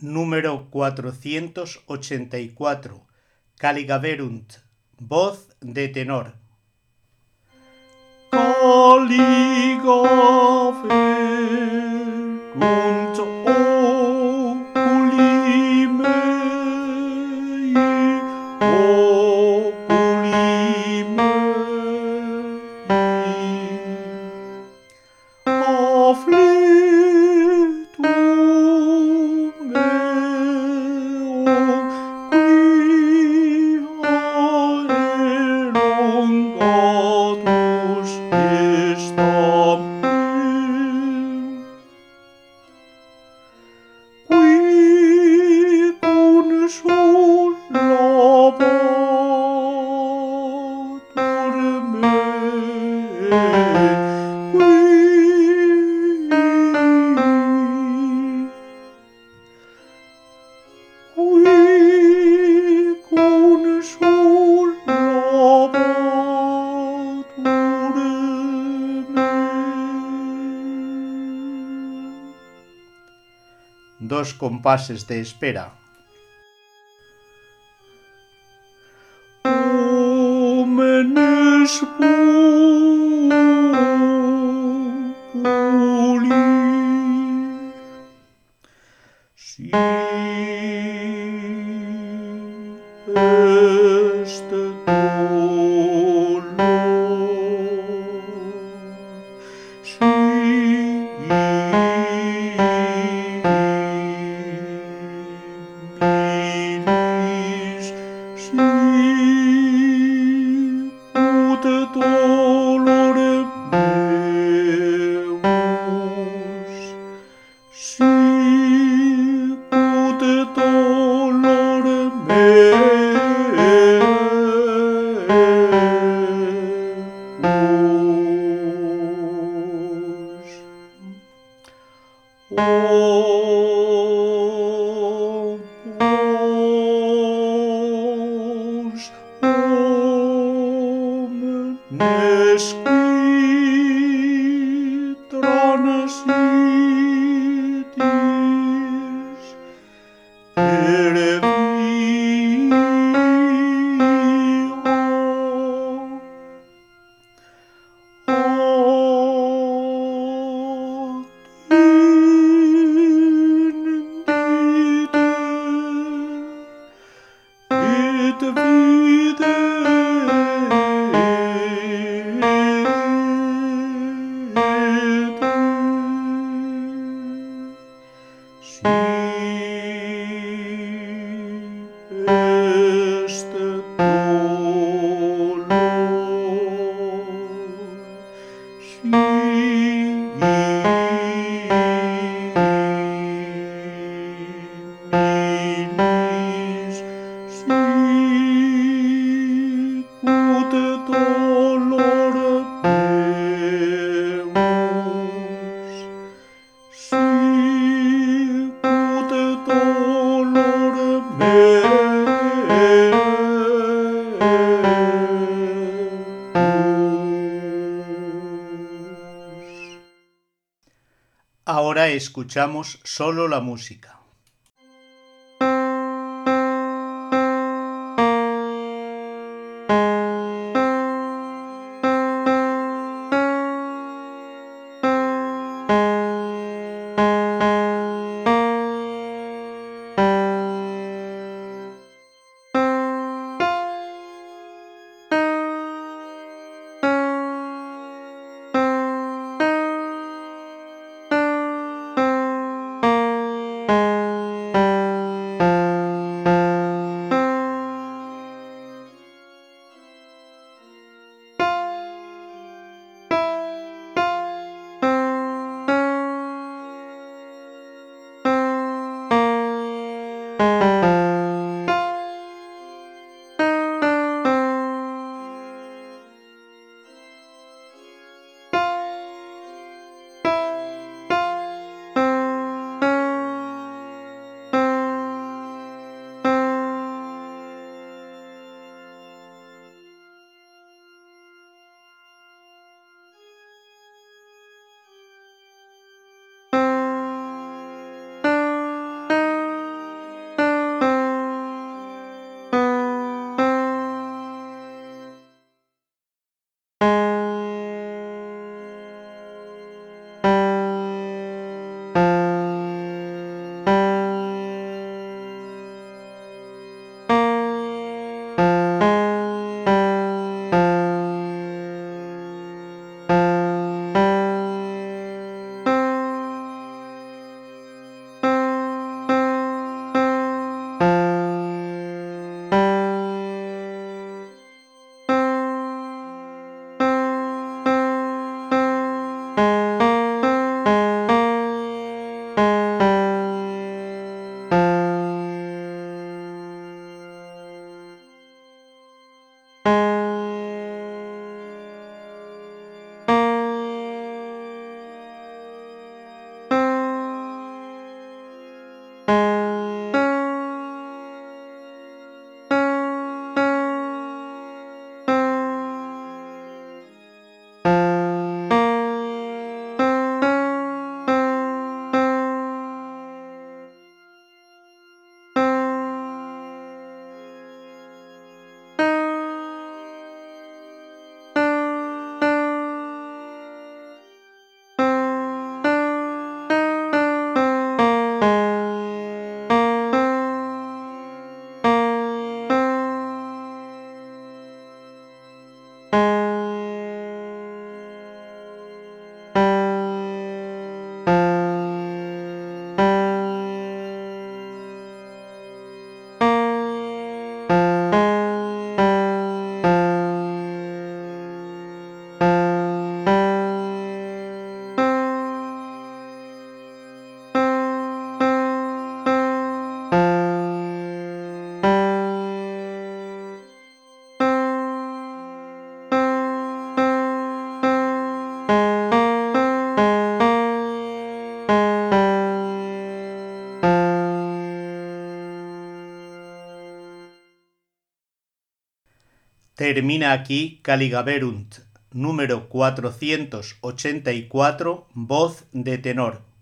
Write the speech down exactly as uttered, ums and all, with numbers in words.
número cuatrocientos ochenta y cuatro, Caligaverunt, voz de tenor. Caligaverunt oculi mei, oculi mei, afflictum meum qui elongatus estam meum, qui consolabatur mei, qui qui consolabatur mei. Dos compases de espera. Omenes populi, si est dolor, si milis, si ut dolorem meus, si ut dolorem meus. O pos omnes qui transitis per via attendite et videte, si est dolor, si milis, si ut dolorem meus, si ut dolorem meus. Ahora escuchamos solo la música. Termina aquí Caligaverunt, número cuatrocientos ochenta y cuatro, voz de tenor.